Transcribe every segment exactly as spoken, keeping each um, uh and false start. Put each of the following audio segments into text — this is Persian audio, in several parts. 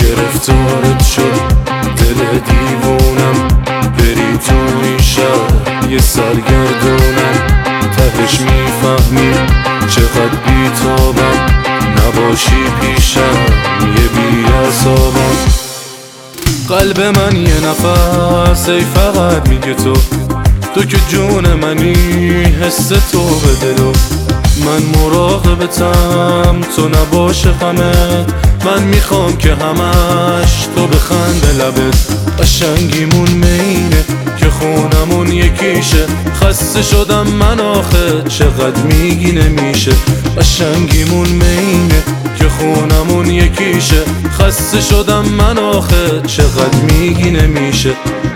گرفتارت شد دل دیوونم، بری توی شهر یه سرگردونم، تهش میفهمی چقدر بیتابم، نباشی پیشم یه بی‌عصابم. قلب من یه نفس ای فقط میگه تو، تو که جون منی، حس تو به دلو، من مراقبتم تو نباشه غمت، من میخوام که همش تو بخنده لبت. قشنگیمون مینه که خونمون یکیشه، خسته شدم من آخه چقدر میگی نمیشه. قشنگیمون مینه که خونمون یکیشه، خسته شدم من آخه چقدر میگی نمیشه.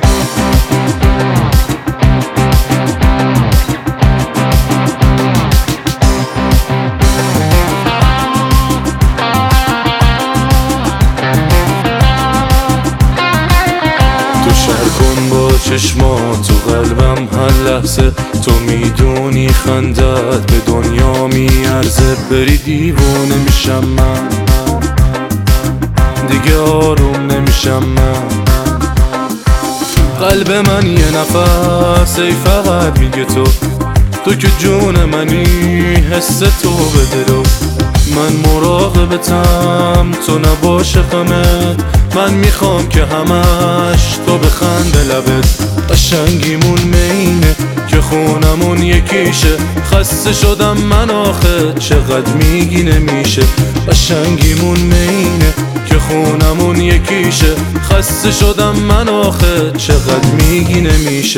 چشمات تو قلبم هر لحظه، تو میدونی خندت به دنیا میارزه. بری دیوونه میشم من، دیگه آروم نمیشم من. قلب من یه نفس ای فقط میگه تو، تو که جون منی، حس تو به دلو، من مراقبتم تو نباشه غمت، من میخوام که همش تو بخنده لبت. قشنگیمون مینه که خونمون یکیشه، خسته شدم من آخه چقدر میگی نمیشه. قشنگیمون مینه که خونمون یکیشه، خسته شدم من آخه چقدر میگی نمیشه.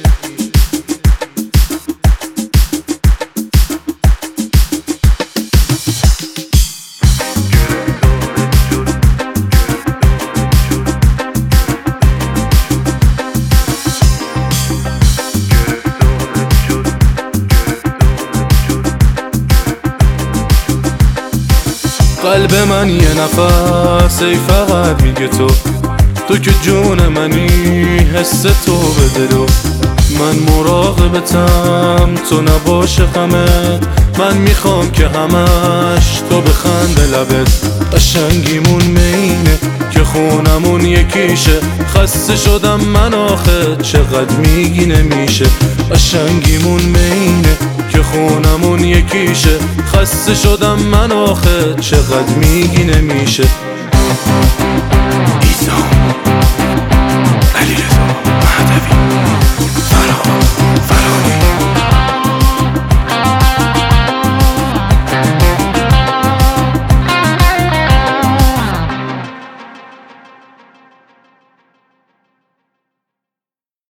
قلب من یه نفس ای فقط میگه تو، تو که جون منی، حس تو به دلو، من مراقبتم تو نباشه غمت، من میخوام که همش تو بخنده لبت. قشنگیمون مینه که خونمون یکیشه، خسته شدم من آخه چقدر میگی نمیشه. قشنگیمون مینه که خونمون یکیشه، خسته شدم من آخه چقدر میگی نمیشه. ایسا علیرضا مهدوی